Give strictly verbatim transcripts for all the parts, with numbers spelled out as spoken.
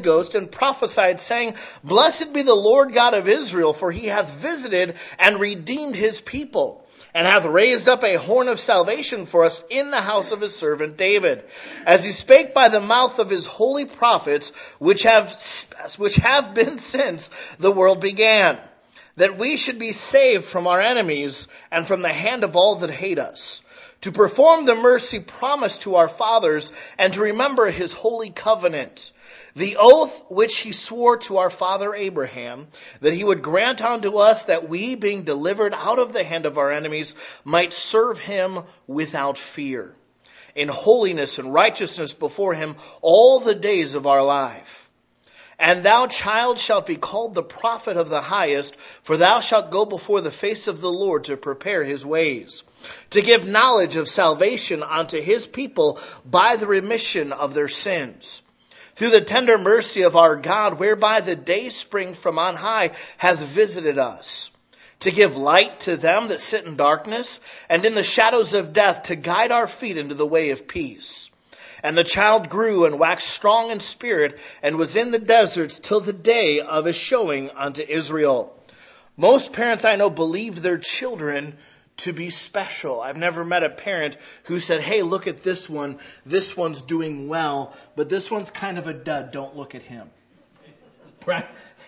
Ghost and prophesied, saying, Blessed be the Lord God of Israel, for he hath visited and redeemed his people, and hath raised up a horn of salvation for us in the house of his servant David, as he spake by the mouth of his holy prophets, which have, which have been since the world began, that we should be saved from our enemies and from the hand of all that hate us, to perform the mercy promised to our fathers, and to remember his holy covenant, the oath which he swore to our father Abraham, that he would grant unto us that we, being delivered out of the hand of our enemies, might serve him without fear, in holiness and righteousness before him all the days of our life. And thou, child, shalt be called the prophet of the highest, for thou shalt go before the face of the Lord to prepare his ways, to give knowledge of salvation unto his people by the remission of their sins, through the tender mercy of our God, whereby the day spring from on high hath visited us, to give light to them that sit in darkness, and in the shadows of death, to guide our feet into the way of peace. And the child grew and waxed strong in spirit, and was in the deserts till the day of his showing unto Israel. Most parents I know believe their children to be special. I've never met a parent who said, hey, look at this one. This one's doing well, but this one's kind of a dud. Don't look at him. Right?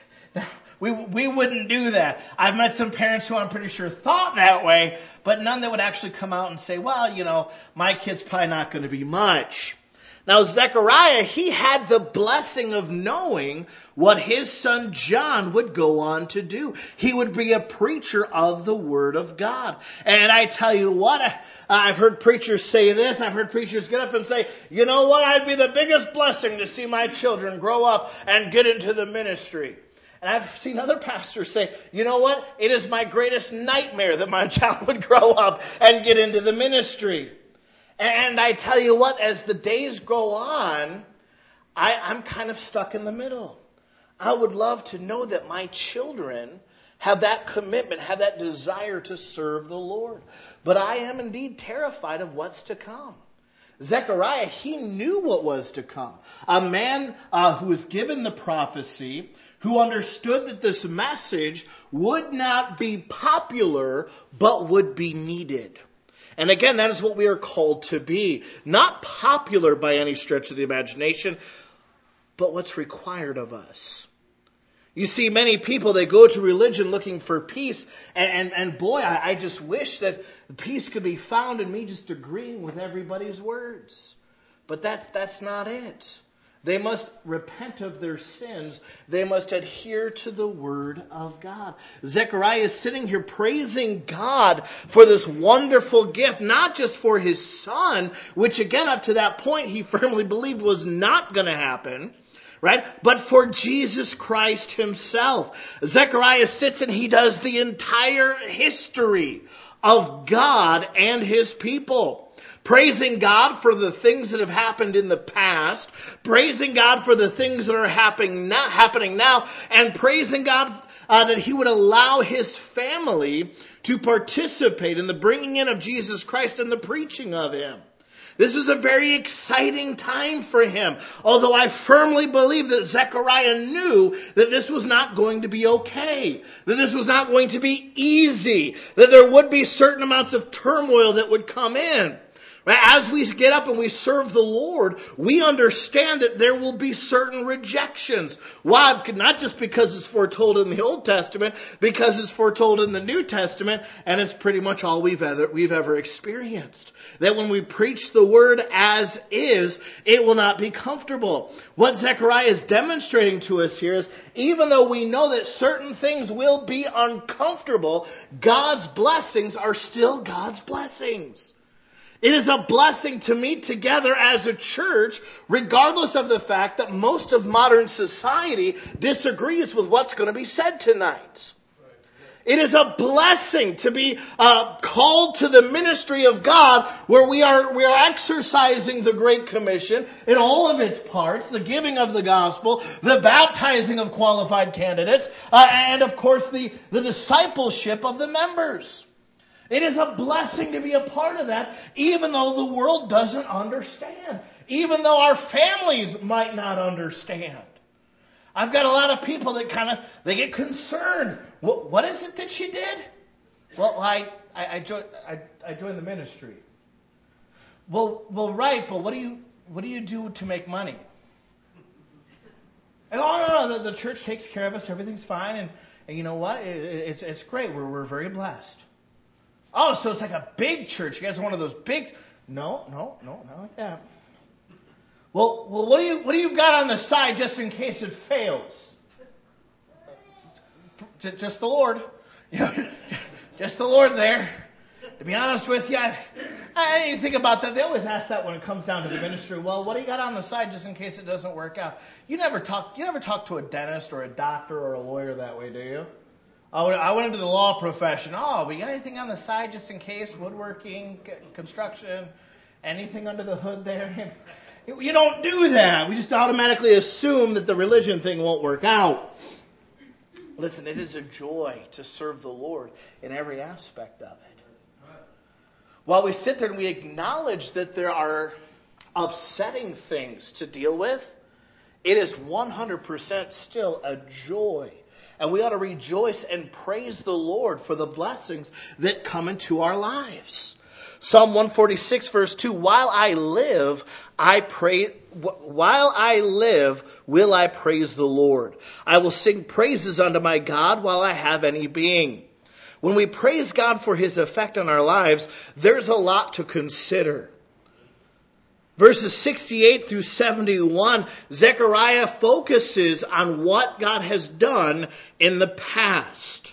We we wouldn't do that. I've met some parents who I'm pretty sure thought that way, but none that would actually come out and say, well, you know, my kid's probably not going to be much. Now, Zechariah, he had the blessing of knowing what his son John would go on to do. He would be a preacher of the Word of God. And I tell you what, I've heard preachers say this. I've heard preachers get up and say, you know what, I'd be the biggest blessing to see my children grow up and get into the ministry. And I've seen other pastors say, you know what, it is my greatest nightmare that my child would grow up and get into the ministry. And I tell you what, as the days go on, I, I'm kind of stuck in the middle. I would love to know that my children have that commitment, have that desire to serve the Lord. But I am indeed terrified of what's to come. Zechariah, he knew what was to come. A man uh, who was given the prophecy, who understood that this message would not be popular, but would be needed. And again, that is what we are called to be. Not popular by any stretch of the imagination, but what's required of us. You see, many people, they go to religion looking for peace. And, and, and boy, I, I just wish that peace could be found in me just agreeing with everybody's words. But that's that's not it. They must repent of their sins. They must adhere to the Word of God. Zechariah is sitting here praising God for this wonderful gift, not just for his son, which again, up to that point, he firmly believed was not going to happen, right? But for Jesus Christ himself. Zechariah sits and he does the entire history of God and his people. Praising God for the things that have happened in the past, praising God for the things that are happening now, happening now, and praising God uh, that he would allow his family to participate in the bringing in of Jesus Christ and the preaching of him. This was a very exciting time for him, although I firmly believe that Zechariah knew that this was not going to be okay, that this was not going to be easy, that there would be certain amounts of turmoil that would come in. As we get up and we serve the Lord, we understand that there will be certain rejections. Why? Not just because it's foretold in the Old Testament, because it's foretold in the New Testament, and it's pretty much all we've ever, we've ever experienced. That when we preach the Word as is, it will not be comfortable. What Zechariah is demonstrating to us here is, even though we know that certain things will be uncomfortable, God's blessings are still God's blessings. It is a blessing to meet together as a church, regardless of the fact that most of modern society disagrees with what's going to be said tonight. It is a blessing to be uh, called to the ministry of God, where we are we are exercising the Great Commission in all of its parts, the giving of the gospel, the baptizing of qualified candidates, uh, and of course the, the discipleship of the members. It is a blessing to be a part of that, even though the world doesn't understand. Even though our families might not understand. I've got a lot of people that kind of, they get concerned. What, what is it that she did? Well, I, I, I, joined, I, I joined the ministry. Well, well, right, but what do you, what do you do to make money? And oh, no, no, the, the church takes care of us. Everything's fine. And, and you know what? It, it's, it's great. We're, we're very blessed. Oh, so it's like a big church. You guys are one of those big, no, no, no, not like that. Well, well, what do you what do you've got on the side just in case it fails? Just the Lord, you know, just the Lord there. To be honest with you, I, I didn't think about that. They always ask that when it comes down to the ministry. Well, what do you got on the side just in case it doesn't work out? You never talk. You never talk to a dentist or a doctor or a lawyer that way, do you? Oh, I went into the law profession. Oh, we got anything on the side just in case? Woodworking, construction, anything under the hood there? You don't do that. We just automatically assume that the religion thing won't work out. Listen, it is a joy to serve the Lord in every aspect of it. While we sit there and we acknowledge that there are upsetting things to deal with, it is one hundred percent still a joy. And we ought to rejoice and praise the Lord for the blessings that come into our lives. Psalm one forty-six verse two, while I live, I pray, while I live, will I praise the Lord. I will sing praises unto my God while I have any being. When we praise God for his effect on our lives, there's a lot to consider. Verses sixty-eight through seventy-one, Zechariah focuses on what God has done in the past.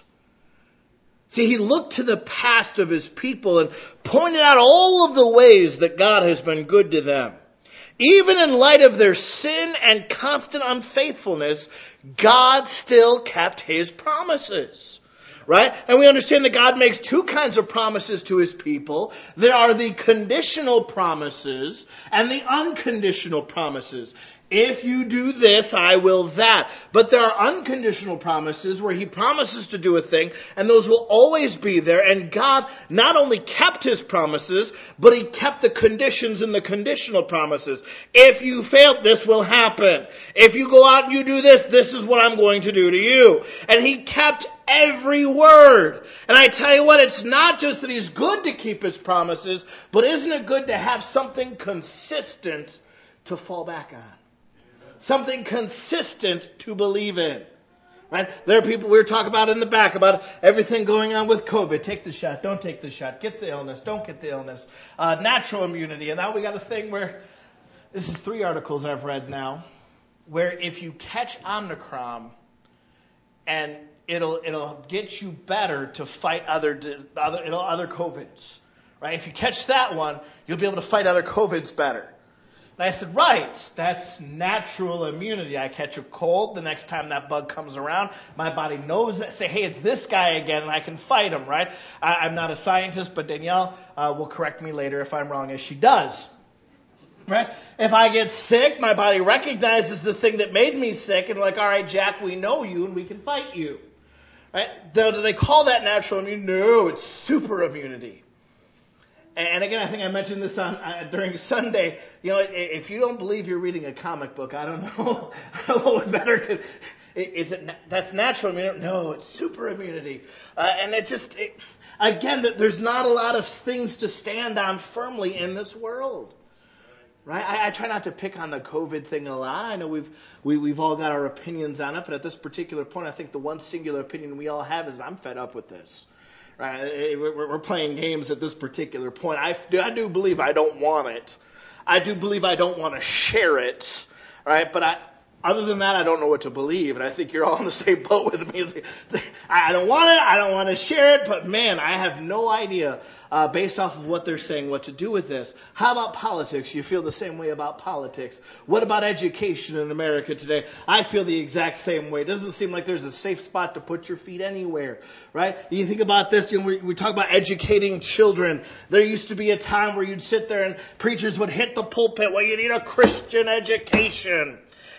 See, he looked to the past of his people and pointed out all of the ways that God has been good to them. Even in light of their sin and constant unfaithfulness, God still kept his promises. Right? And we understand that God makes two kinds of promises to his people. There are the conditional promises and the unconditional promises. If you do this, I will that. But there are unconditional promises where he promises to do a thing, and those will always be there. And God not only kept his promises, but he kept the conditions in the conditional promises. If you fail, this will happen. If you go out and you do this, this is what I'm going to do to you. And he kept every word. And I tell you what, it's not just that he's good to keep his promises, but isn't it good to have something consistent to fall back on? Something consistent to believe in. Right? There are people we were talking about in the back about everything going on with COVID. Take the shot, don't take the shot. Get the illness, don't get the illness. Uh, natural immunity. And now we got a thing where, this is three articles I've read now, where if you catch Omicron and it'll it'll get you better to fight other other it'll, other COVIDs. Right? If you catch that one, you'll be able to fight other COVIDs better. And I said, right, that's natural immunity. I catch a cold, the next time that bug comes around, my body knows that, say, hey, it's this guy again, and I can fight him, right? I, I'm not a scientist, but Danielle uh, will correct me later if I'm wrong, as she does. Right? If I get sick, my body recognizes the thing that made me sick, and like, all right, Jack, we know you, and we can fight you. Right? Do they call that natural immunity? No, it's super immunity. And again, I think I mentioned this on uh, during Sunday. You know, if you don't believe you're reading a comic book, I don't know. I don't know what better could. Is it that's natural immunity? No, it's super immunity. Uh, and it just it, again, there's not a lot of things to stand on firmly in this world, right? I, I try not to pick on the COVID thing a lot. I know we've we, we've all got our opinions on it, but at this particular point, I think the one singular opinion we all have is I'm fed up with this. Right, we're playing games at this particular point. I do, I do believe I don't want it. I do believe I don't want to share it. Right, but I, other than that, I don't know what to believe. And I think you're all in the same boat with me. I don't want it. I don't want to share it. But man, I have no idea, uh, based off of what they're saying, what to do with this. How about politics? You feel the same way about politics. What about education in America today? I feel the exact same way. It doesn't seem like there's a safe spot to put your feet anywhere, right? You think about this, you know, we, we talk about educating children. There used to be a time where you'd sit there and preachers would hit the pulpit, well, you need a Christian education.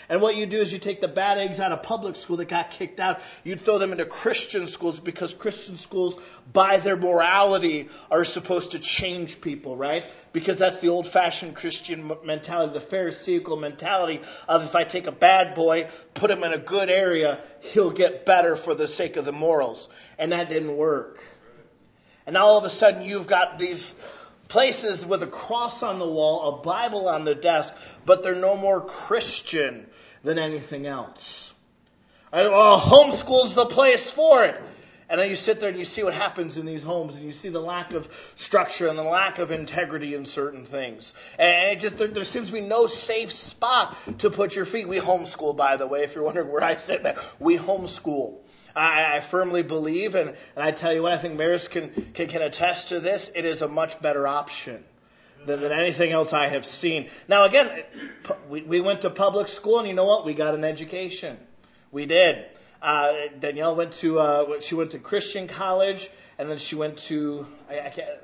And what you do is you take the bad eggs out of public school that got kicked out, you throw them into Christian schools, because Christian schools, by their morality, are supposed to change people, right? Because that's the old-fashioned Christian mentality, the Pharisaical mentality of, if I take a bad boy, put him in a good area, he'll get better for the sake of the morals. And that didn't work. And now all of a sudden you've got these places with a cross on the wall, a Bible on the desk, but they're no more Christian than anything else. Right? Well, homeschool's the place for it. And then you sit there and you see what happens in these homes, and you see the lack of structure and the lack of integrity in certain things. And it just there, there seems to be no safe spot to put your feet. We homeschool, by the way, if you're wondering where I sit now. We homeschool. I, I firmly believe, and, and I tell you what, I think Maris can, can, can attest to this, it is a much better option than, than anything else I have seen. Now again, we, we went to public school, and you know what? We got an education. We did. Uh, Danielle went to, uh, she went to Christian college, and then she went to, I, I can't,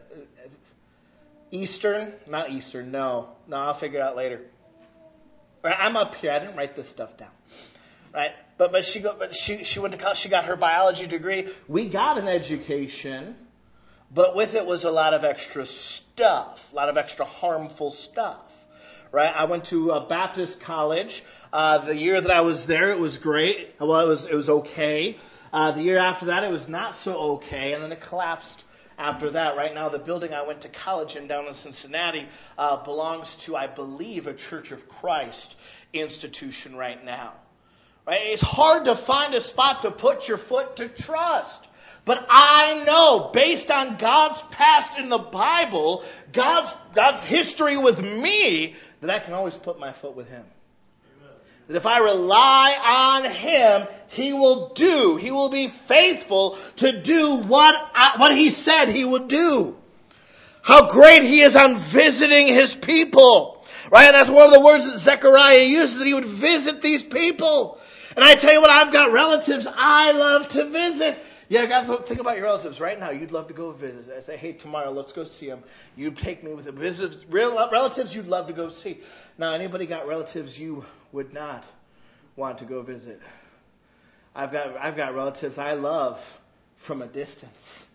Eastern, not Eastern, no, no, I'll figure it out later. Right, I'm up here, I didn't write this stuff down, right? But but she go, but she she went to college, she got her biology degree. We got an education, but with it was a lot of extra stuff, a lot of extra harmful stuff. Right? I went to a Baptist college. Uh, the year that I was there, it was great. Well, it was it was okay. Uh, the year after that, it was not so okay, and then it collapsed after that. Right now, the building I went to college in down in Cincinnati uh, belongs to, I believe, a Church of Christ institution right now. Right? It's hard to find a spot to put your foot to trust. But I know, based on God's past in the Bible, God's God's history with me, that I can always put my foot with Him. Amen. That if I rely on Him, He will do. He will be faithful to do what I, what He said He would do. How great He is on visiting His people. Right? And that's one of the words that Zechariah uses, that He would visit these people. And I tell you what, I've got relatives I love to visit. Yeah, I got to think about your relatives right now. You'd love to go visit. I say, hey, tomorrow, let's go see them. You'd take me with them. Visitors, real relatives you'd love to go see. Now, anybody got relatives you would not want to go visit? I've got I've got relatives I love from a distance.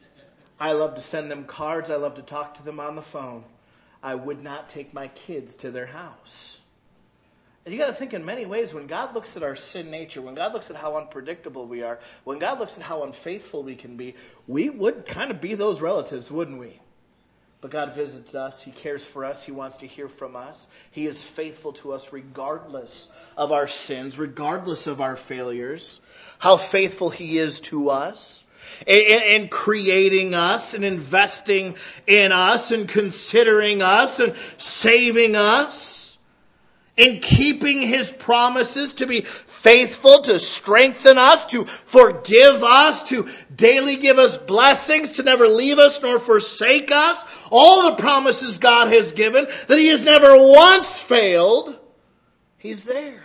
I love to send them cards. I love to talk to them on the phone. I would not take my kids to their house. And you got to think, in many ways, when God looks at our sin nature, when God looks at how unpredictable we are, when God looks at how unfaithful we can be, we would kind of be those relatives, wouldn't we? But God visits us. He cares for us. He wants to hear from us. He is faithful to us regardless of our sins, regardless of our failures. How faithful He is to us in, in creating us and investing in us and considering us and saving us. In keeping His promises, to be faithful, to strengthen us, to forgive us, to daily give us blessings, to never leave us nor forsake us. All the promises God has given, that He has never once failed, He's there.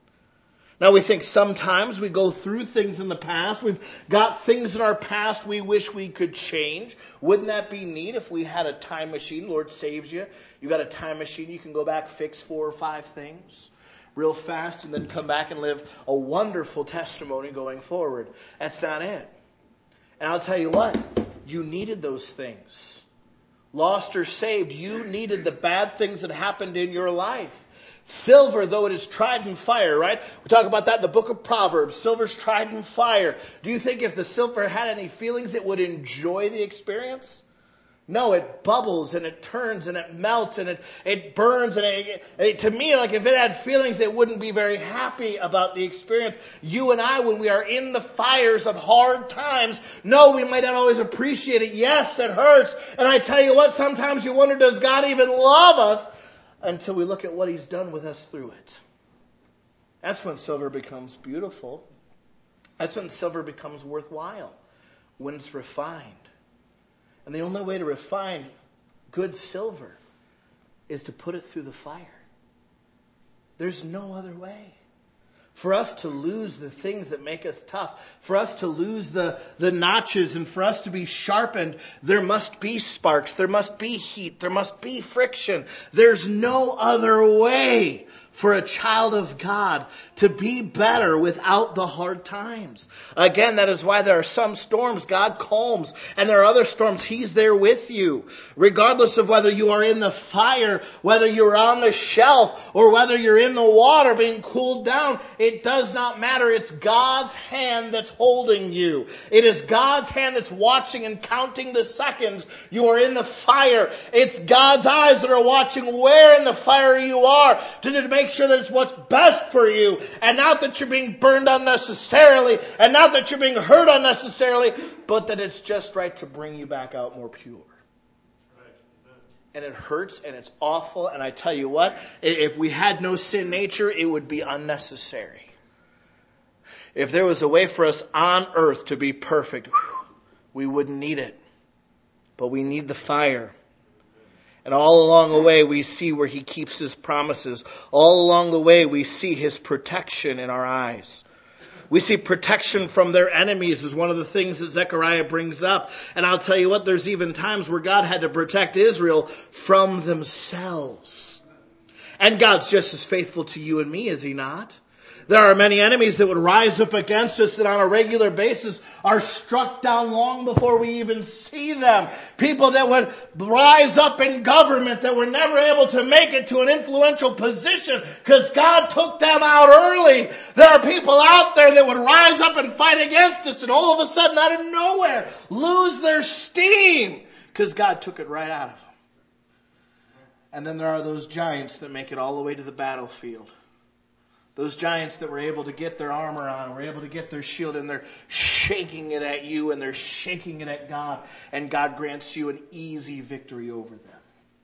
Now we think sometimes we go through things in the past. We've got things in our past we wish we could change. Wouldn't that be neat if we had a time machine? Lord saves you. You got a time machine. You can go back, fix four or five things real fast, and then come back and live a wonderful testimony going forward. That's not it. And I'll tell you what, you needed those things. Lost or saved, you needed the bad things that happened in your life. Silver, though it is tried in fire, right? We talk about that in the book of Proverbs. Silver's tried in fire. Do you think if the silver had any feelings, it would enjoy the experience? No, it bubbles and it turns and it melts and it, it burns. And it, it, to me, like if it had feelings, it wouldn't be very happy about the experience. You and I, when we are in the fires of hard times, no, we might not always appreciate it. Yes, it hurts. And I tell you what, sometimes you wonder, does God even love us? Until we look at what He's done with us through it. That's when silver becomes beautiful. That's when silver becomes worthwhile. When it's refined. And the only way to refine good silver is to put it through the fire. There's no other way. For us to lose the things that make us tough, for us to lose the, the notches, and for us to be sharpened, there must be sparks, there must be heat, there must be friction. There's no other way for a child of God to be better without the hard times. Again, that is why there are some storms God calms, and there are other storms He's there with you. Regardless of whether you are in the fire, whether you're on the shelf, or whether you're in the water being cooled down, it does not matter. It's God's hand that's holding you. It is God's hand that's watching and counting the seconds you are in the fire. It's God's eyes that are watching where in the fire you are to make sure that it's what's best for you, and not that you're being burned unnecessarily, and not that you're being hurt unnecessarily, but that it's just right to bring you back out more pure. And it hurts and it's awful, and I tell you what, if we had no sin nature, it would be unnecessary. If there was a way for us on earth to be perfect, we wouldn't need it. But we need the fire. And all along the way, we see where He keeps His promises. All along the way, we see His protection in our eyes. We see protection from their enemies is one of the things that Zechariah brings up. And I'll tell you what, there's even times where God had to protect Israel from themselves. And God's just as faithful to you and me, is He not? There are many enemies that would rise up against us that on a regular basis are struck down long before we even see them. People that would rise up in government that were never able to make it to an influential position because God took them out early. There are people out there that would rise up and fight against us and all of a sudden out of nowhere lose their steam because God took it right out of them. And then there are those giants that make it all the way to the battlefield. Those giants that were able to get their armor on, were able to get their shield, and they're shaking it at you and they're shaking it at God, and God grants you an easy victory over them.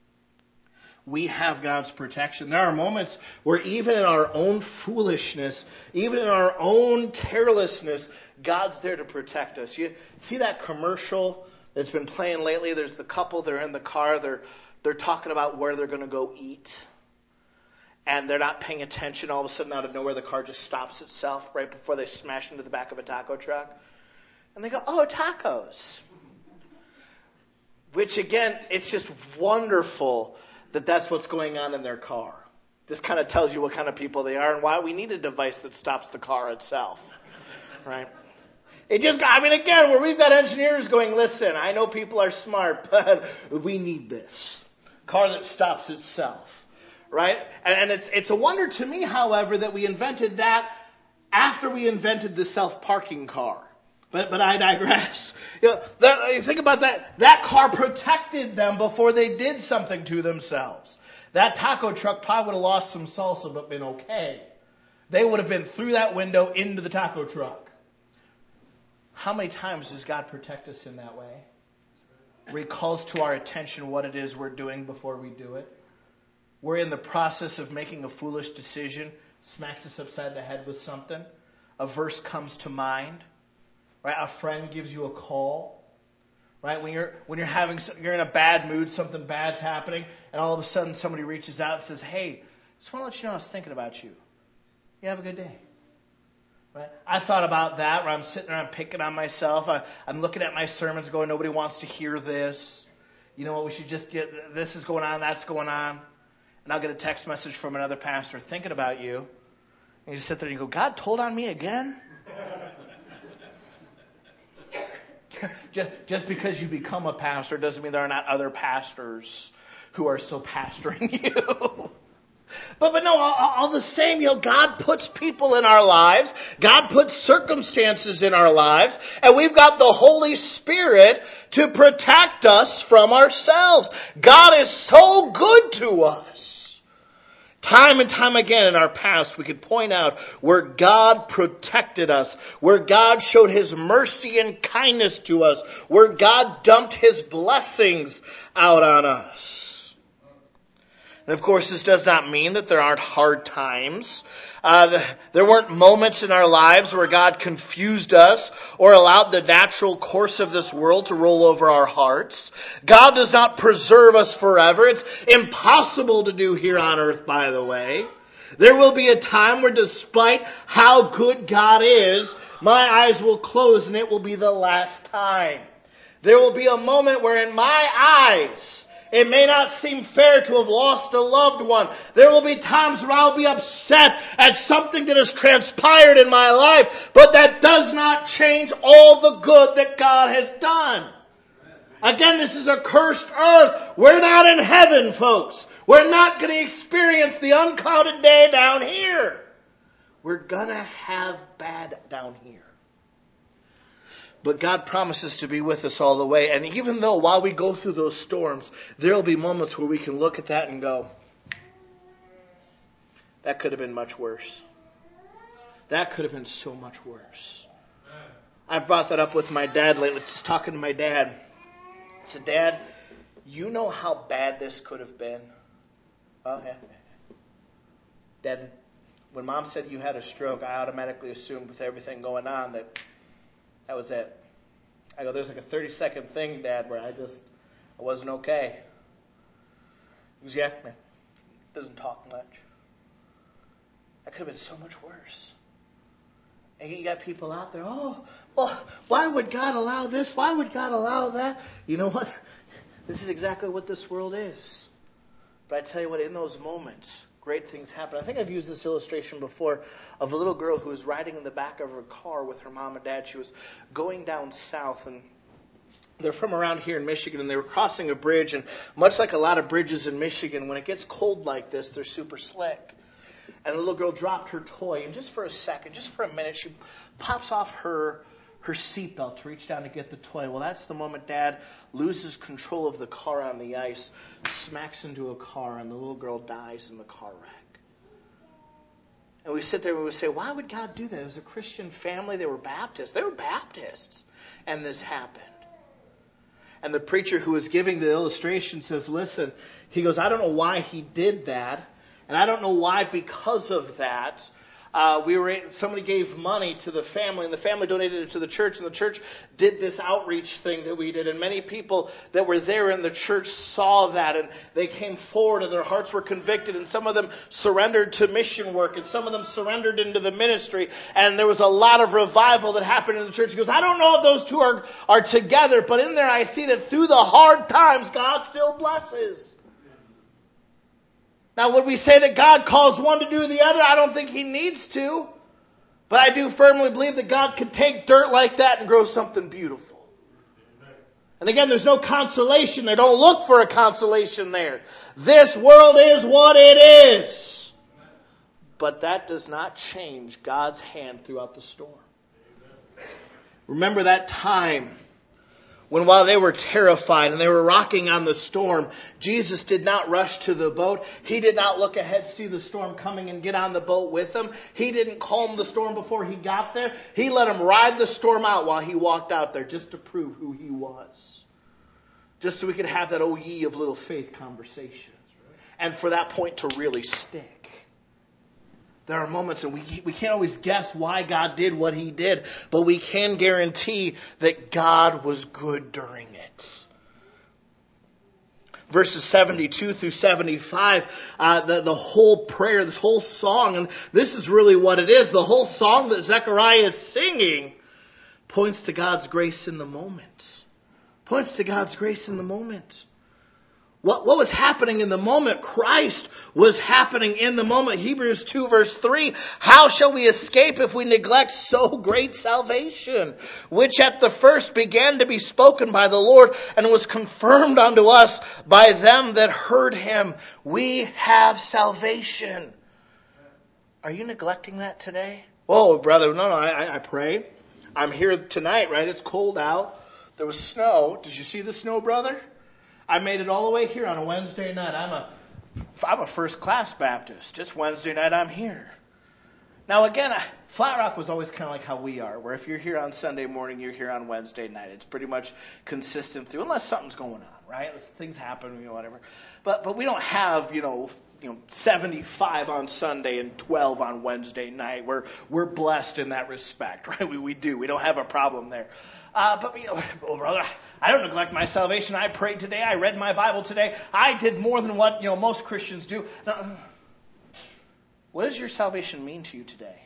We have God's protection. There are moments where even in our own foolishness, even in our own carelessness, God's there to protect us. You see that commercial that's been playing lately? There's the couple, they're in the car, they're they're talking about where they're going to go eat. And they're not paying attention. All of a sudden, out of nowhere, the car just stops itself right before they smash into the back of a taco truck. And they go, oh, tacos. Which, again, it's just wonderful that that's what's going on in their car. This kind of tells you what kind of people they are and why we need a device that stops the car itself. Right? It just, I mean, again, where we've got engineers going, listen, I know people are smart, but we need this. Car that stops itself. Right? And it's it's a wonder to me, however, that we invented that after we invented the self-parking car. But but I digress. You know, that, you think about that. That car protected them before they did something to themselves. That taco truck probably would have lost some salsa but been okay. They would have been through that window into the taco truck. How many times does God protect us in that way? Where He calls to our attention what it is we're doing before we do it. We're in the process of making a foolish decision, smacks us upside the head with something. A verse comes to mind, right? A friend gives you a call, right? When you're when you're having you're in a bad mood, something bad's happening, and all of a sudden somebody reaches out and says, "Hey, just want to let you know I was thinking about you. You have a good day." Right? I thought about that where I'm sitting there, I'm picking on myself. I, I'm looking at my sermons, going, "Nobody wants to hear this. You know what? We should just get this is going on, that's going on." And I'll get a text message from another pastor thinking about you. And you just sit there and you go, God told on me again? just, just because you become a pastor doesn't mean there are not other pastors who are still pastoring you. But but no, all, all the same, you know, God puts people in our lives. God puts circumstances in our lives. And we've got the Holy Spirit to protect us from ourselves. God is so good to us. Time and time again in our past, we could point out where God protected us, where God showed His mercy and kindness to us, where God dumped His blessings out on us. And of course, this does not mean that there aren't hard times. Uh, the, there weren't moments in our lives where God confused us or allowed the natural course of this world to roll over our hearts. God does not preserve us forever. It's impossible to do here on earth, by the way. There will be a time where despite how good God is, my eyes will close and it will be the last time. There will be a moment where in my eyes, It may not seem fair to have lost a loved one. There will be times where I'll be upset at something that has transpired in my life, but that does not change all the good that God has done. Again, this is a cursed earth. We're not in heaven, folks. We're not going to experience the unclouded day down here. We're going to have bad down here. But God promises to be with us all the way. And even though while we go through those storms, there will be moments where we can look at that and go, that could have been much worse. That could have been so much worse. I've brought that up with my dad lately, just talking to my dad. I said, Dad, you know how bad this could have been? Oh, yeah. Dad, when Mom said you had a stroke, I automatically assumed with everything going on that that was it. I go, there's like a thirty second thing, Dad, where I just, I wasn't okay. He goes, yeah, man, doesn't talk much. That could have been so much worse. And you got people out there, oh, well, why would God allow this? Why would God allow that? You know what? This is exactly what this world is. But I tell you what, in those moments, great things happen. I think I've used this illustration before of a little girl who was riding in the back of her car with her mom and dad. She was going down south, and they're from around here in Michigan, and they were crossing a bridge. And much like a lot of bridges in Michigan, when it gets cold like this, they're super slick. And the little girl dropped her toy, and just for a second, just for a minute, she pops off her her seatbelt to reach down to get the toy. Well, that's the moment Dad loses control of the car on the ice, smacks into a car, and the little girl dies in the car wreck. And we sit there and we say, why would God do that? It was a Christian family. They were Baptists. They were Baptists. And this happened. And the preacher who was giving the illustration says, listen, he goes, I don't know why he did that. And I don't know why because of that. Uh, we were somebody gave money to the family, and the family donated it to the church, and the church did this outreach thing that we did. And many people that were there in the church saw that, and they came forward, and their hearts were convicted, and some of them surrendered to mission work, and some of them surrendered into the ministry. And there was a lot of revival that happened in the church. He goes, I don't know if those two are, are together, but in there I see that through the hard times, God still blesses. Now, would we say that God calls one to do the other? I don't think he needs to. But I do firmly believe that God could take dirt like that and grow something beautiful. And again, there's no consolation there. Don't look for a consolation there. This world is what it is. But that does not change God's hand throughout the storm. Remember that time when while they were terrified and they were rocking on the storm, Jesus did not rush to the boat. He did not look ahead, see the storm coming, and get on the boat with them. He didn't calm the storm before he got there. He let him ride the storm out while he walked out there just to prove who he was. Just so we could have that oh ye of little faith conversation. And for that point to really stick. There are moments, and we we can't always guess why God did what he did, but we can guarantee that God was good during it. Verses seventy-two through seventy-five, uh, the, the whole prayer, this whole song, and this is really what it is. The whole song that Zechariah is singing points to God's grace in the moment. Points to God's grace in the moment. What, what was happening in the moment? Christ was happening in the moment. Hebrews two verse three, how shall we escape if we neglect so great salvation, which at the first began to be spoken by the Lord and was confirmed unto us by them that heard him. We have salvation. Are you neglecting that today? Oh, brother, no, no, I, I pray. I'm here tonight, right? It's cold out. There was snow. Did you see the snow, brother? I made it all the way here on a Wednesday night. I'm a, I'm a first-class Baptist. Just Wednesday night I'm here. Now again, Flat Rock was always kind of like how we are, where if you're here on Sunday morning, you're here on Wednesday night. It's pretty much consistent through, unless something's going on, right? Things happen, you know, whatever. But but we don't have, you know, you know, seventy-five on Sunday and twelve on Wednesday night. We're we're blessed in that respect, right? We we do. We don't have a problem there. Uh, but, you know, oh, brother, I don't neglect my salvation. I prayed today. I read my Bible today. I did more than what, you know, most Christians do. Now, what does your salvation mean to you today?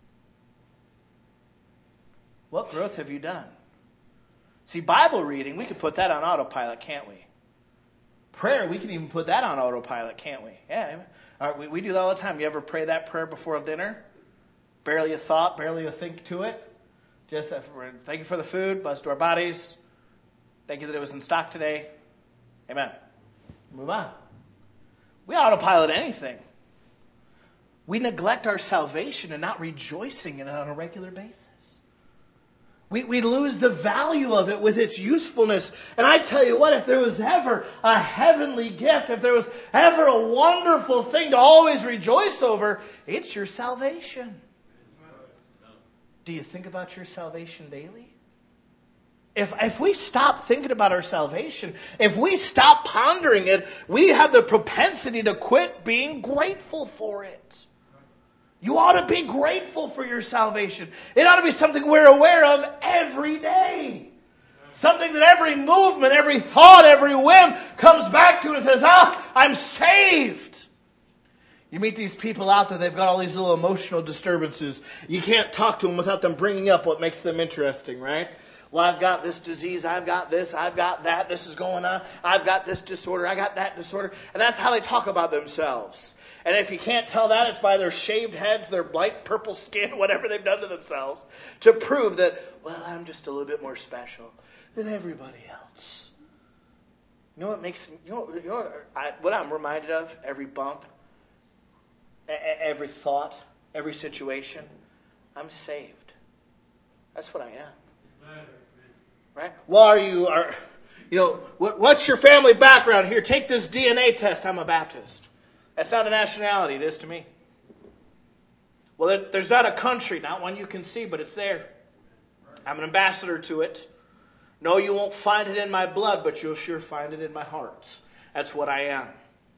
What growth have you done? See, Bible reading, we could put that on autopilot, can't we? Prayer, we can even put that on autopilot, can't we? Yeah, all right, we, we do that all the time. You ever pray that prayer before dinner? Barely a thought, barely a think to it. Just uh, thank you for the food, bless to our bodies. Thank you that it was in stock today. Amen. Move on. We autopilot anything. We neglect our salvation and not rejoicing in it on a regular basis. We, we lose the value of it with its usefulness. And I tell you what, if there was ever a heavenly gift, if there was ever a wonderful thing to always rejoice over, it's your salvation. Do you think about your salvation daily? If, if we stop thinking about our salvation, if we stop pondering it, we have the propensity to quit being grateful for it. You ought to be grateful for your salvation. It ought to be something we're aware of every day. Something that every movement, every thought, every whim comes back to and says, ah, I'm saved. You meet these people out there, they've got all these little emotional disturbances. You can't talk to them without them bringing up what makes them interesting, right? Well, I've got this disease, I've got this, I've got that, this is going on, I've got this disorder, I got that disorder. And that's how they talk about themselves. And if you can't tell that, it's by their shaved heads, their light purple skin, whatever they've done to themselves, to prove that, well, I'm just a little bit more special than everybody else. You know what makes, you know, you know what, I, what I'm reminded of every bump? Every thought, every situation, I'm saved. That's what I am. Right? Well, are you, are, you know, what, what's your family background? Here, take this D N A test. I'm a Baptist. That's not a nationality. It is to me. Well, there's not a country, not one you can see, but it's there. I'm an ambassador to it. No, you won't find it in my blood, but you'll sure find it in my heart. That's what I am.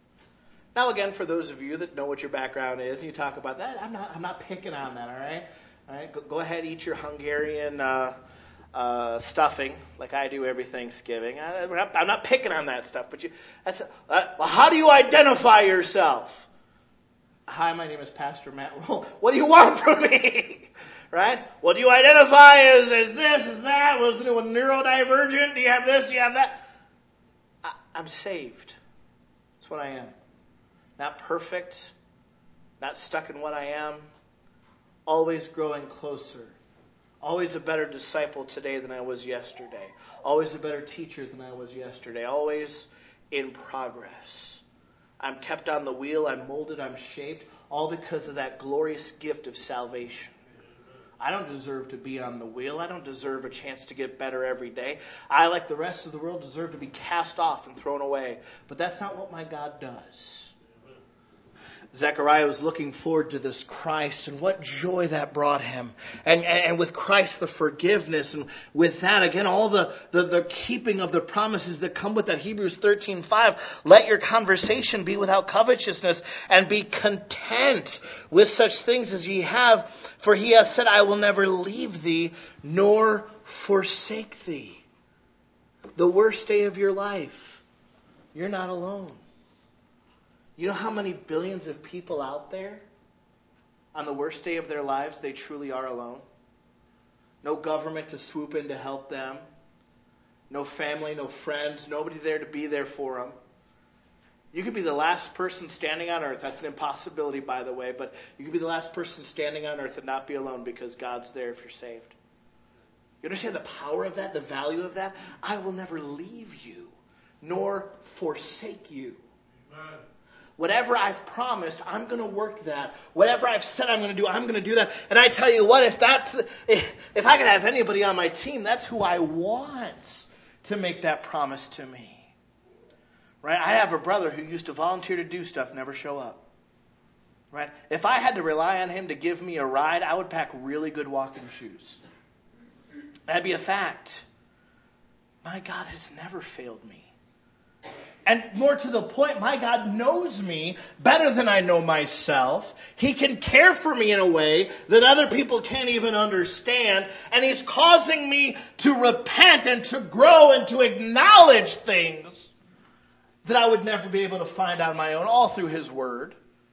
Now, again, for those of you that know what your background is, and you talk about that, I'm not I'm not picking on that, all right? All right, go, go ahead, eat your Hungarian uh, uh, stuffing like I do every Thanksgiving. I, I'm, not, I'm not picking on that stuff, but you. That's uh, well, how do you identify yourself? Hi, my name is Pastor Matt Roll. What do you want from me? Right? Well, do you identify as, as this, as that? Was it neurodivergent? Do you have this? Do you have that? I, I'm saved. That's what I am. Not perfect, not stuck in what I am, always growing closer, always a better disciple today than I was yesterday, always a better teacher than I was yesterday, always in progress. I'm kept on the wheel, I'm molded, I'm shaped, all because of that glorious gift of salvation. I don't deserve to be on the wheel. I don't deserve a chance to get better every day. I, like the rest of the world, deserve to be cast off and thrown away. But that's not what my God does. Zechariah was looking forward to this Christ and what joy that brought him. And, and, and with Christ, the forgiveness. And with that, again, all the, the, the keeping of the promises that come with that. Hebrews thirteen five. Let your conversation be without covetousness and be content with such things as ye have. For he hath said, I will never leave thee nor forsake thee. The worst day of your life, you're not alone. You know how many billions of people out there, on the worst day of their lives, they truly are alone? No government to swoop in to help them. No family, no friends, nobody there to be there for them. You could be the last person standing on earth. That's an impossibility, by the way, but you could be the last person standing on earth and not be alone because God's there if you're saved. You understand the power of that, the value of that? I will never leave you, nor forsake you. Amen. Whatever I've promised, I'm going to work that. Whatever I've said I'm going to do, I'm going to do that. And I tell you what, if that, if I could have anybody on my team, that's who I want to make that promise to me. Right? I have a brother who used to volunteer to do stuff, never show up. Right? If I had to rely on him to give me a ride, I would pack really good walking shoes. That'd be a fact. My God has never failed me. And more to the point, my God knows me better than I know myself. He can care for me in a way that other people can't even understand. And He's causing me to repent and to grow and to acknowledge things that I would never be able to find on my own, all through His Word.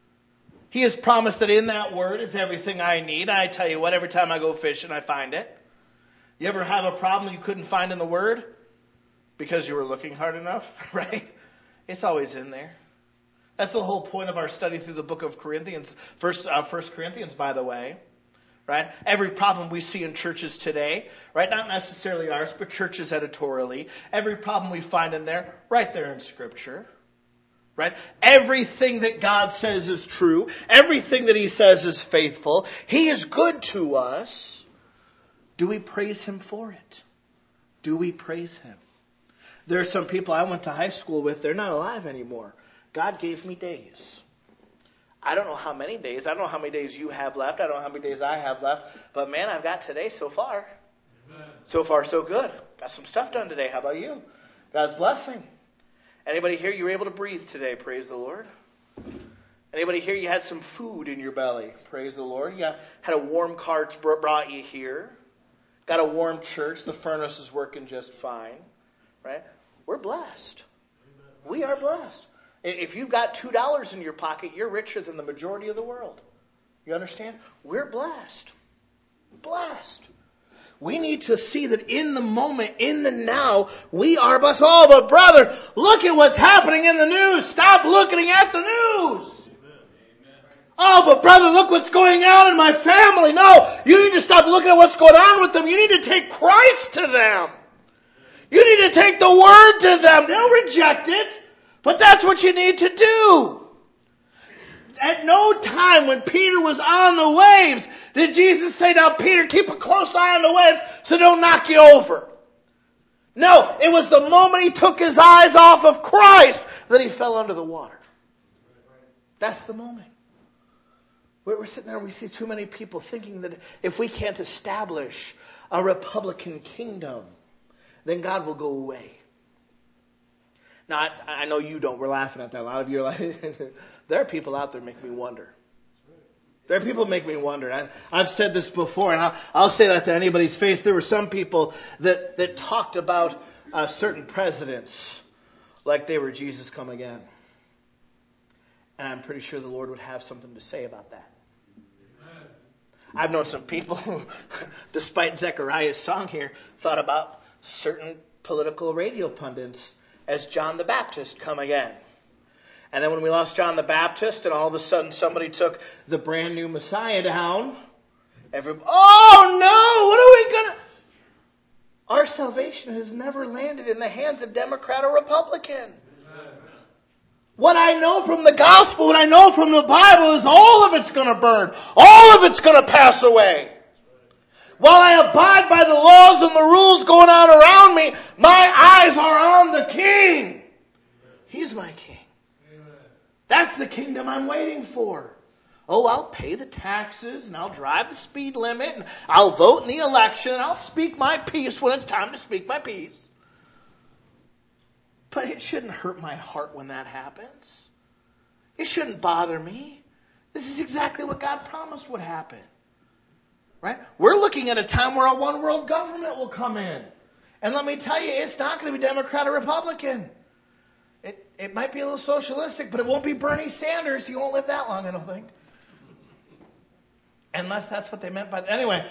He has promised that in that Word is everything I need. And I tell you what, every time I go fishing, I find it. You ever have a problem you couldn't find in the Word? Because you were looking hard enough, right? It's always in there. That's the whole point of our study through the book of Corinthians, First, uh, First Corinthians, by the way. Right? Every problem we see in churches today, right? Not necessarily ours, but churches editorially. Every problem we find in there, right there in Scripture. Right? Everything that God says is true. Everything that He says is faithful. He is good to us. Do we praise Him for it? Do we praise Him? There are some people I went to high school with, they're not alive anymore. God gave me days. I don't know how many days. I don't know how many days you have left. I don't know how many days I have left. But man, I've got today so far. Amen. So far, so good. Got some stuff done today. How about you? God's blessing. Anybody here, you were able to breathe today? Praise the Lord. Anybody here, you had some food in your belly? Praise the Lord. You had a warm cart brought you here. Got a warm church. The furnace is working just fine. Right? We're blessed. We are blessed. If you've got two dollars in your pocket, you're richer than the majority of the world. You understand? We're blessed. Blessed. We need to see that in the moment, in the now, we are blessed. Oh, but brother, look at what's happening in the news. Stop looking at the news. Oh, but brother, look what's going on in my family. No, you need to stop looking at what's going on with them. You need to take Christ to them. You need to take the Word to them. They'll reject it. But that's what you need to do. At no time when Peter was on the waves did Jesus say, now Peter, keep a close eye on the waves so don't knock you over. No, it was the moment he took his eyes off of Christ that he fell under the water. That's the moment. We're sitting there and we see too many people thinking that if we can't establish a Republican kingdom, then God will go away. Now, I, I know you don't. We're laughing at that. A lot of you are like, there are people out there make me wonder. There are people who make me wonder. I, I've said this before, and I'll, I'll say that to anybody's face. There were some people that, that talked about uh, certain presidents like they were Jesus come again. And I'm pretty sure the Lord would have something to say about that. I've known some people who, despite Zechariah's song here, thought about certain political radio pundits as John the Baptist come again. And then when we lost John the Baptist and all of a sudden somebody took the brand new Messiah down, everybody, oh no, what are we going to... Our salvation has never landed in the hands of Democrat or Republican. What I know from the gospel, what I know from the Bible is all of it's going to burn. All of it's going to pass away. While I abide by the laws and the rules going on around me, my eyes are on the King. He's my King. That's the kingdom I'm waiting for. Oh, I'll pay the taxes and I'll drive the speed limit and I'll vote in the election and I'll speak my piece when it's time to speak my piece. But it shouldn't hurt my heart when that happens. It shouldn't bother me. This is exactly what God promised would happen. Right? We're looking at a time where a one world government will come in. And let me tell you, it's not going to be Democrat or Republican. It, it might be a little socialistic, but it won't be Bernie Sanders. He won't live that long, I don't think. Unless that's what they meant by... Anyway.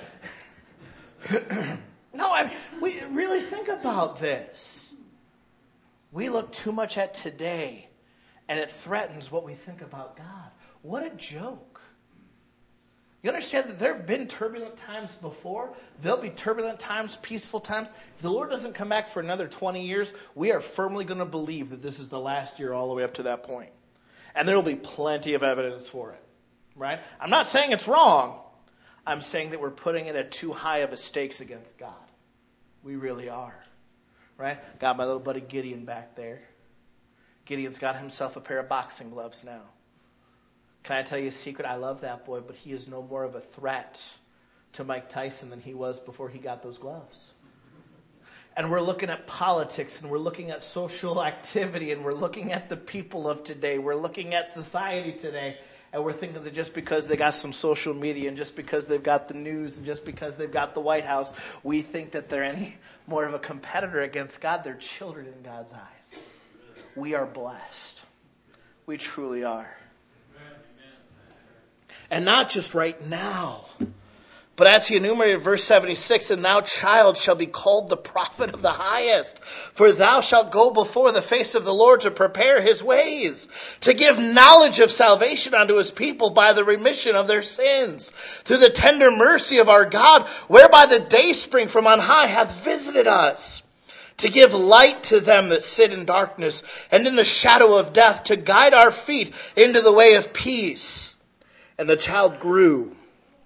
No, I, we really think about this. We look too much at today, and it threatens what we think about God. What a joke. You understand that there have been turbulent times before. There'll be turbulent times, peaceful times. If the Lord doesn't come back for another twenty years, we are firmly going to believe that this is the last year all the way up to that point. And there will be plenty of evidence for it. Right? I'm not saying it's wrong. I'm saying that we're putting it at too high of a stakes against God. We really are. Right? Got my little buddy Gideon back there. Gideon's got himself a pair of boxing gloves now. Can I tell you a secret? I love that boy, but he is no more of a threat to Mike Tyson than he was before he got those gloves. And we're looking at politics, and we're looking at social activity, and we're looking at the people of today. We're looking at society today, and we're thinking that just because they got some social media, and just because they've got the news, and just because they've got the White House, we think that they're any more of a competitor against God. They're children in God's eyes. We are blessed. We truly are. And not just right now, But as he enumerated verse seventy-six, and thou, child, shall be called the prophet of the highest, for thou shalt go before the face of the Lord to prepare his ways, to give knowledge of salvation unto his people by the remission of their sins, through the tender mercy of our God, whereby the dayspring from on high hath visited us, to give light to them that sit in darkness and in the shadow of death, to guide our feet into the way of peace. And the child grew.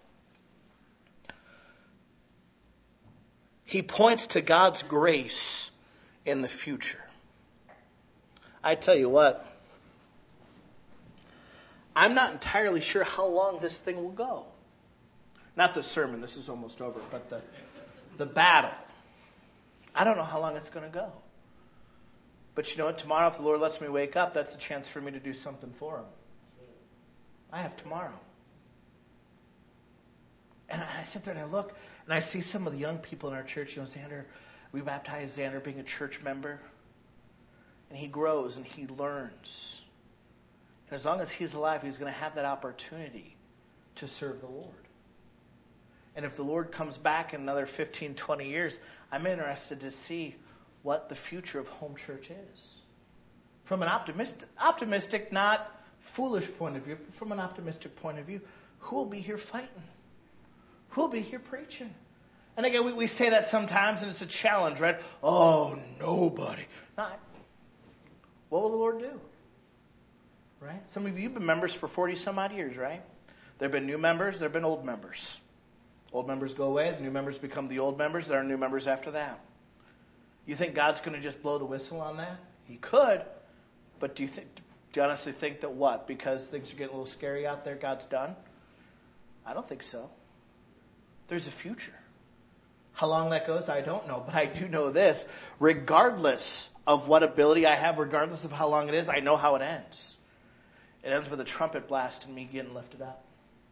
He points to God's grace in the future. I tell you what, I'm not entirely sure how long this thing will go. Not the sermon, this is almost over, but the, the battle. I don't know how long it's going to go. But you know what? Tomorrow, if the Lord lets me wake up, that's a chance for me to do something for him. I have tomorrow. And I sit there and I look, and I see some of the young people in our church. You know, Xander, we baptized Xander being a church member. And he grows and he learns. And as long as he's alive, he's going to have that opportunity to serve the Lord. And if the Lord comes back in another fifteen, twenty years, I'm interested to see what the future of home church is. From an optimistic, optimistic, not foolish point of view, but from an optimistic point of view, who will be here fighting? Who will be here preaching? And again, we, we say that sometimes, and it's a challenge, right? Oh, nobody. Not. What will the Lord do? Right? Some of you have been members for forty some odd years, right? There have been new members, there have been old members. Old members go away, the new members become the old members, there are new members after that. You think God's going to just blow the whistle on that? He could, but do you think, do you honestly think that what? Because things are getting a little scary out there, God's done? I don't think so. There's a future. How long that goes, I don't know. But I do know this. Regardless of what ability I have, regardless of how long it is, I know how it ends. It ends with a trumpet blast and me getting lifted up.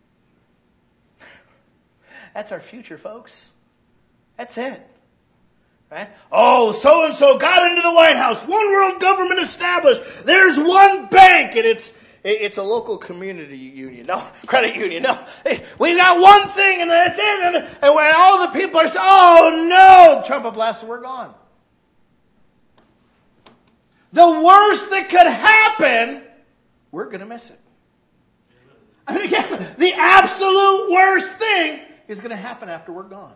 That's our future, folks. That's it. Right? Oh, so-and-so got into the White House. One world government established. There's one bank, and it's it's a local community union. No, credit union. No, hey, we got one thing, and that's it. And, and when all the people are saying, oh, no, trumpet blast, we're gone. The worst that could happen, we're going to miss it. I mean, again, the absolute worst thing is going to happen after we're gone.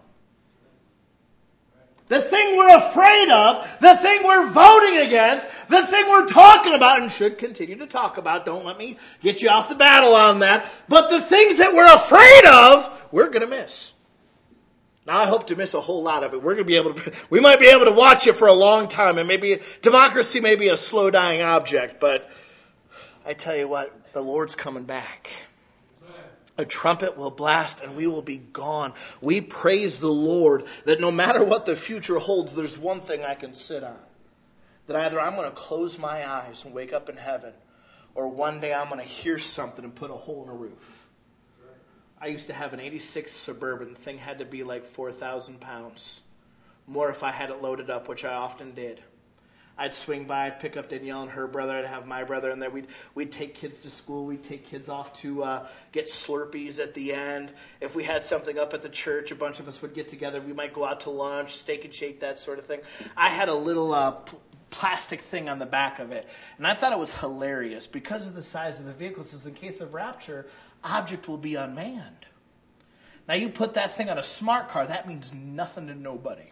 The thing we're afraid of, the thing we're voting against, the thing we're talking about and should continue to talk about. Don't let me get you off the battle on that. But the things that we're afraid of, we're going to miss. Now, I hope to miss a whole lot of it. We're going to be able to, we might be able to watch it for a long time, and maybe democracy may be a slow dying object, but I tell you what, the Lord's coming back. A trumpet will blast and we will be gone. We praise the Lord that no matter what the future holds, there's one thing I can sit on. That either I'm going to close my eyes and wake up in heaven, or one day I'm going to hear something and put a hole in a roof. I used to have an eighty-six Suburban. The thing had to be like four thousand pounds. More if I had it loaded up, which I often did. I'd swing by, I'd pick up Danielle and her brother, I'd have my brother in there. We'd we'd take kids to school, we'd take kids off to uh, get Slurpees at the end. If we had something up at the church, a bunch of us would get together. We might go out to lunch, steak and shake, that sort of thing. I had a little uh, p- plastic thing on the back of it, and I thought it was hilarious. Because of the size of the vehicle, since in case of rapture, object will be unmanned. Now you put that thing on a smart car, that means nothing to nobody.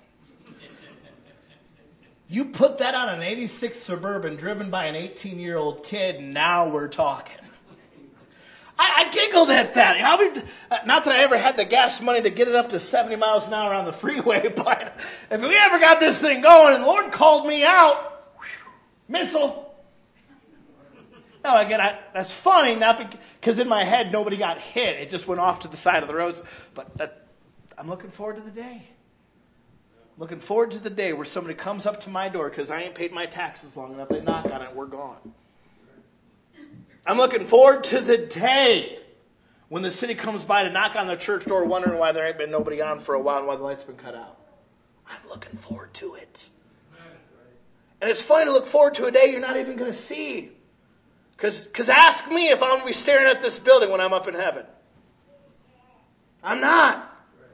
You put that on an eighty-six Suburban driven by an eighteen-year-old kid, now we're talking. I, I giggled at that. I'll be, not that I ever had the gas money to get it up to seventy miles an hour on the freeway, but if we ever got this thing going and the Lord called me out, whew, missile. Now, again, I, that's funny, not because in my head nobody got hit. It just went off to the side of the road. But that, I'm looking forward to the day. Looking forward to the day where somebody comes up to my door because I ain't paid my taxes long enough. They knock on it, we're gone. I'm looking forward to the day when the city comes by to knock on the church door wondering why there ain't been nobody on for a while and why the light's been cut out. I'm looking forward to it. And it's funny to look forward to a day you're not even going to see. Because ask me if I'm going to be staring at this building when I'm up in heaven. I'm not.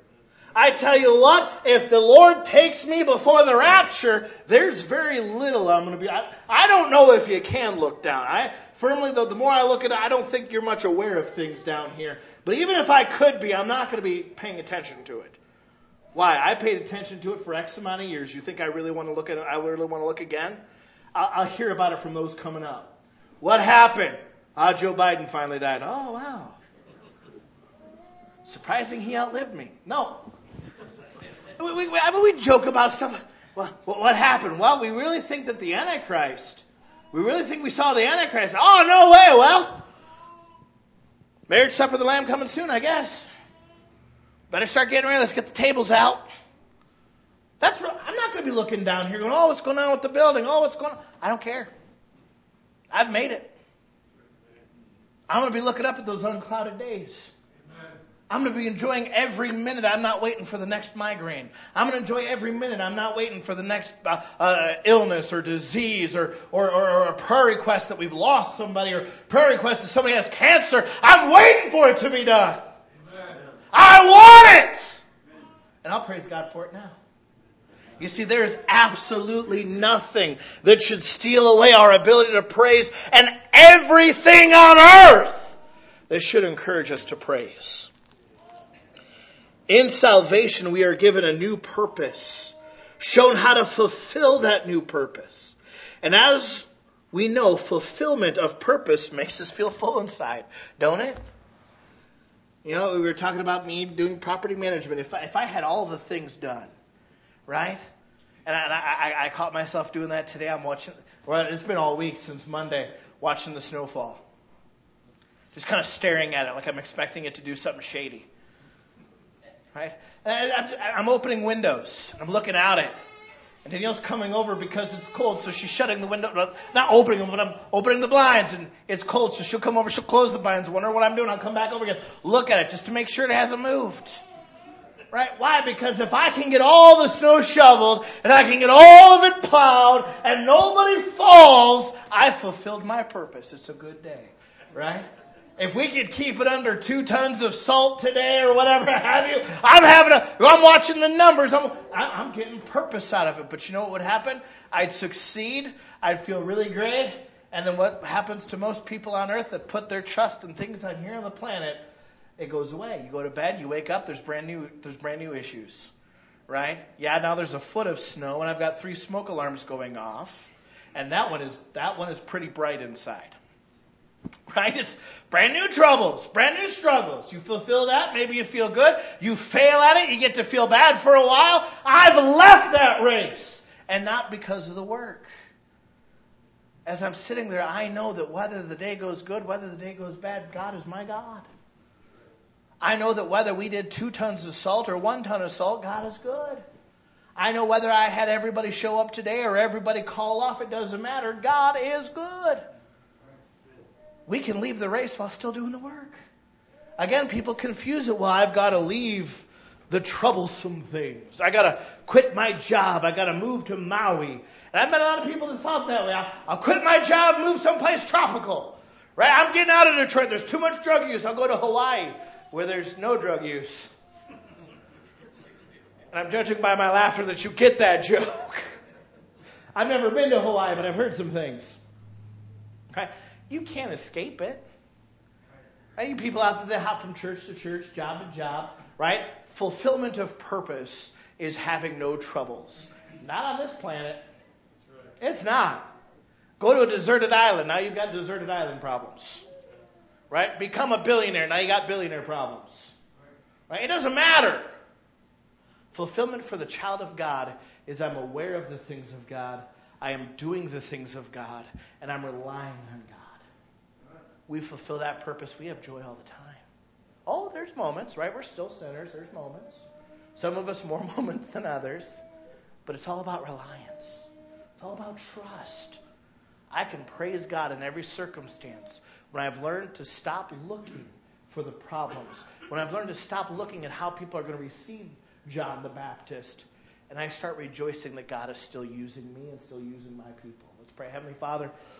I tell you what, if the Lord takes me before the rapture, there's very little I'm going to be. I, I don't know if you can look down. I firmly, though, the more I look at it, I don't think you're much aware of things down here. But even if I could be, I'm not going to be paying attention to it. Why? I paid attention to it for X amount of years. You think I really want to look at it? I really want to look again? I'll, I'll hear about it from those coming up. What happened? Ah, Joe Biden finally died. Oh, wow. Surprising he outlived me. No. We, we, I mean, we joke about stuff. Well, what happened? Well, we really think that the Antichrist, we really think we saw the Antichrist. Oh, no way. Well, marriage supper of the Lamb coming soon, I guess. Better start getting ready. Let's get the tables out. That's. I'm not going to be looking down here going, oh, what's going on with the building? Oh, what's going on? I don't care. I've made it. I'm going to be looking up at those unclouded days. I'm going to be enjoying every minute. I'm not waiting for the next migraine. I'm going to enjoy every minute. I'm not waiting for the next uh, uh, illness or disease or, or, or, or a prayer request that we've lost somebody or prayer request that somebody has cancer. I'm waiting for it to be done. Amen. I want it. And I'll praise God for it now. You see, there is absolutely nothing that should steal away our ability to praise, and everything on earth that should encourage us to praise. In salvation, we are given a new purpose, shown how to fulfill that new purpose. And as we know, fulfillment of purpose makes us feel full inside, don't it? You know, we were talking about me doing property management. If I, if I had all the things done, right? And I, I, I caught myself doing that today. I'm watching, well, it's been all week since Monday, watching the snowfall. Just kind of staring at it like I'm expecting it to do something shady. Right? And I'm opening windows. I'm looking out it. And Danielle's coming over because it's cold, so she's shutting the window. Not opening them, but I'm opening the blinds, and it's cold, so she'll come over, she'll close the blinds, wonder what I'm doing. I'll come back over again, look at it, just to make sure it hasn't moved. Right? Why? Because if I can get all the snow shoveled, and I can get all of it plowed, and nobody falls, I fulfilled my purpose. It's a good day. Right? If we could keep it under two tons of salt today or whatever have you, I'm having a, I'm watching the numbers. I'm, I'm getting purpose out of it. But you know what would happen? I'd succeed. I'd feel really great. And then what happens to most people on earth that put their trust in things on here on the planet? It goes away. You go to bed, you wake up, there's brand new, there's brand new issues. Right? Yeah, now there's a foot of snow and I've got three smoke alarms going off. And that one is, that one is pretty bright inside. Right? It's brand new troubles, brand new struggles. You fulfill that, maybe you feel good. You fail at it, you get to feel bad for a while. I've left that race. And not because of the work. As I'm sitting there, I know that whether the day goes good, whether the day goes bad, God is my God. I know that whether we did two tons of salt or one ton of salt, God is good. I know whether I had everybody show up today or everybody call off, it doesn't matter. God is good. We can leave the race while still doing the work. Again, people confuse it. Well, I've got to leave the troublesome things. I got to quit my job. I got to move to Maui. And I've met a lot of people that thought that way. I'll, I'll quit my job, move someplace tropical. Right? I'm getting out of Detroit. There's too much drug use. I'll go to Hawaii where there's no drug use. And I'm judging by my laughter that you get that joke. I've never been to Hawaii, but I've heard some things. Right? You can't escape it. Right? You people out there hop from church to church, job to job, right? Fulfillment of purpose is having no troubles. Not on this planet. It's not. Go to a deserted island. Now you've got deserted island problems. Right? Become a billionaire. Now you got billionaire problems. Right? It doesn't matter. Fulfillment for the child of God is I'm aware of the things of God. I am doing the things of God. And I'm relying on God. We fulfill that purpose. We have joy all the time. Oh, there's moments, right? We're still sinners. There's moments. Some of us more moments than others. But it's all about reliance. It's all about trust. I can praise God in every circumstance when I've learned to stop looking for the problems. When I've learned to stop looking at how people are going to receive John the Baptist. And I start rejoicing that God is still using me and still using my people. Let's pray. Heavenly Father,